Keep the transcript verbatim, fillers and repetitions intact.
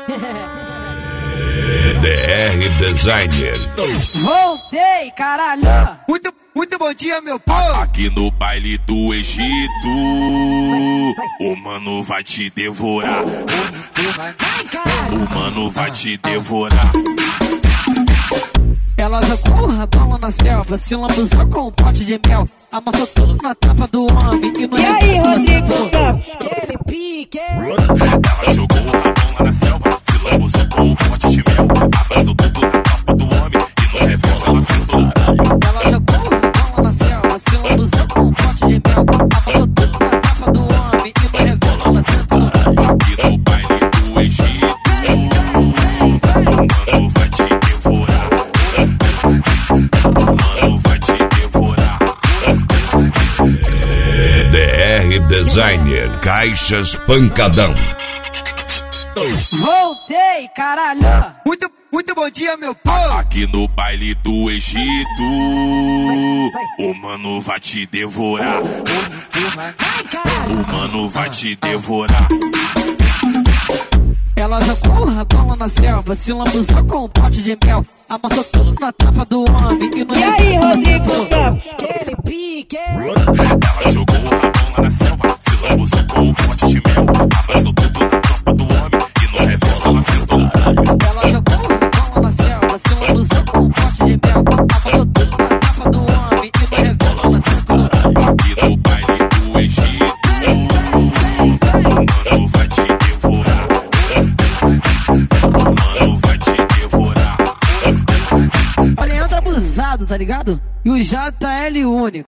D R Designer. Voltei, caralho. Muito, muito bom dia, meu povo. Aqui no baile do Egito, o mano vai te devorar. O mano vai te devorar. Ela jogou a bola na selva, se lambuzou com um pote de mel, amassou tudo na tapa do homem e no E aí, Rodrigo Campos? Aquele pique. Ela jogou a bola na selva, se lambuzou com um pote de mel, amassou tudo na tapa do homem e no reverso ela sentou. Ela jogou a bola na selva, se lambuzou com um pote de mel, amassou tudo na tapa do homem e no reverso ela sentou. Aqui no baile do Egito, o mano vai te devorar. Mano vai te devorar. D R Designer, Caixas Pancadão. Voltei, caralho. Muito, muito bom dia, meu povo. Aqui no baile do Egito, o mano vai te devorar. O mano vai te devorar. Ela jogou a bola na selva, se lambuzou com um pote de mel, amassou tudo na tapa do homem e no E aí, Rodrigo Campos? Aquele pique. Ela jogou a bola na selva, se lambuzou com um pote de mel, amassou tudo na tapa do homem e no reverso ela sentou. Ela jogou a bola na selva, se lambuzou com um pote de mel, amassou tudo na tapa do homem e no reverso ela sentou. Aqui no baile do Egito, o mano vai te devorar. O mano vai te devorar. Olha, entra abusado, tá ligado? E o J L único.